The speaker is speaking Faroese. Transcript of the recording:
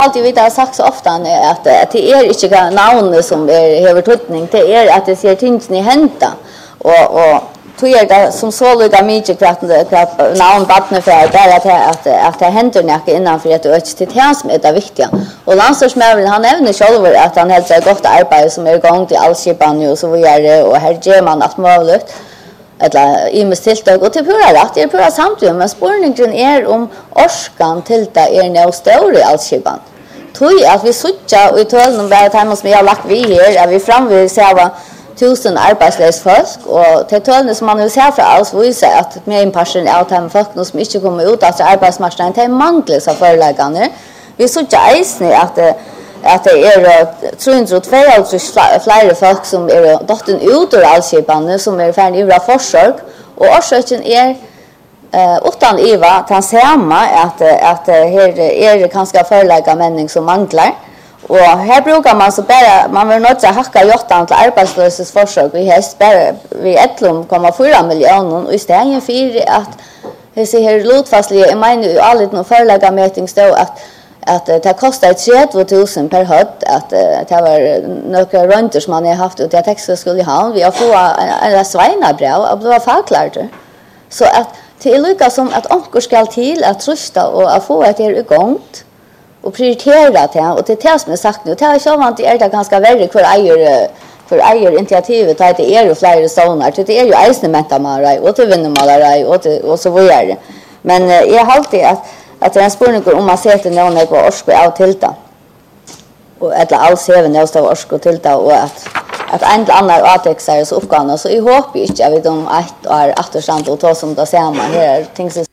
Alltid vi har sagt så ofta att det är inte navnet som har betydning, det är att det ser tingene i hända och tog det som så lika mycket för att navn vattnet för att det händer något innanför ett ökt till det som är det viktiga. Och landslagsmävlen han nämner själv att han helt ett gott arbete som är igång till allskipan och så vidare och här ger man att möjligt eller imes tiltak och till pura rätt, det är pura samtidigt men spårningen är om orskan till det är nå större i allskipan. Tror att vi sucha och i tölnen bara att som jag har lagt vi här är vi fram vid säga 1000 arbetslösa folk och till tölnen som man vill se för alls visar att med en person är att folk som inte kommer ut alltså arbetsmarknaden det manglar så föreläggande. Vi sucha eisne att det är 302 fler folk som är dottern ut ur allskipan som är färdig ur försök och orsöken är utan Eva kan samma att här är det kanske förlägga människor som manglar och här brukar man så bara man vill nog hacka jottan till arbetslösas försök vi har bara vi 1,4 miljoner och istället för att det ser här lotfastliga jag menar ju allt nog förlägga mätning stå att det kostar 30 000 per höd att det var några röntor som man har haft och det texten skulle ha vi har få en sveinabrev och det var faklart så att det är lika som att onkel ska till att trusta och att få ett här igång och prioritera det och det är som är sagt nu det är så att det är ganska värre för äger initiativet att det är ju flera zoner det är ju eisnementamare och till vinnermalare och så vidare men jag har alltid att det är en spårning om man sätter någon på orsko av tillta och eller alls även någon av orsko tillta och att en eller annan återexer så uppgående så i hopp inte jag vet om ett år 8 och ta som det ser man här ting